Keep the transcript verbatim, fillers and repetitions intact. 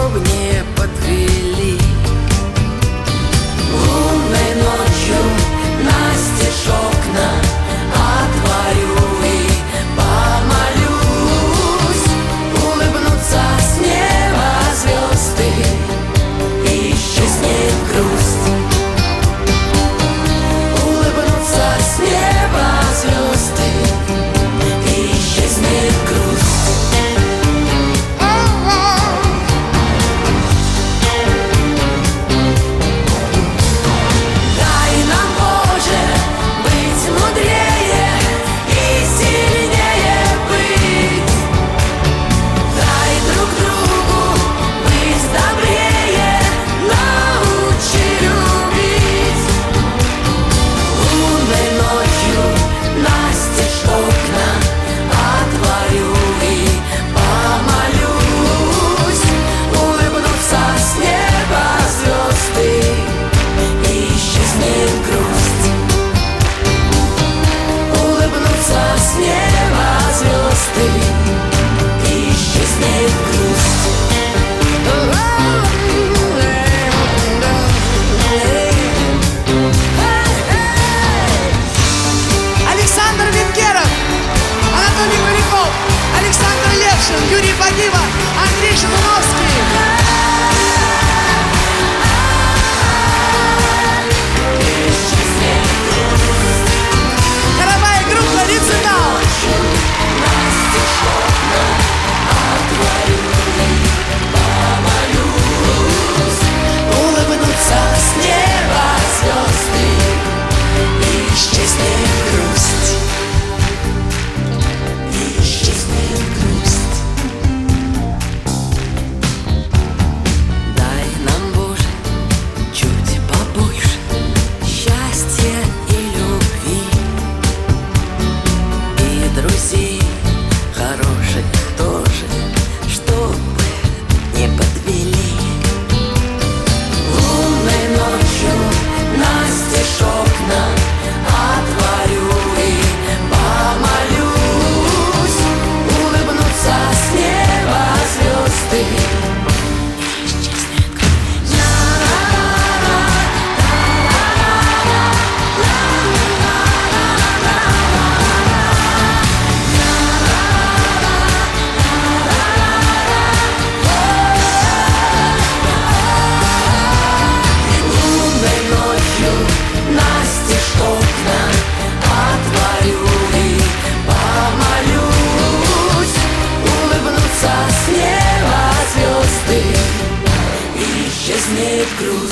чтоб не подвели. Лунной ночью настежь окна отворю и помолюсь. Улыбнутся с неба звезды, исчезнет грусть. Улыбнутся с неба звезды, исчезнет грусть. Дай нам, Боже, быть мудрее и сильнее быть. Дай друг другу быть добрее, научи любить. Лунной ночью настежь окна отворю и помолюсь. Улыбнутся с неба звезды, исчезнет грусть. Улыбнутся с неба звезды, исчезнет грусть. Александр Венгеров, Анатолий Поляков, Александр Левшин, Юрий Багива, Андрей Шатуновский. Хоровая группа «Рецитал». Улыбнутся с неба звезды, исчезнет грусть. Исчезнет грусть. Дай нам, Боже, чуть побольше счастья и любви, и друзей хороших тоже, чтобы не подвели. Лунной ночью настежь окна отворю и помолюсь. Улыбнутся с неба звезды, исчезнет грусть. Лунной ночью настежь окна отворю и помолюсь. Улыбнутся с неба звезды, исчезнет грусть.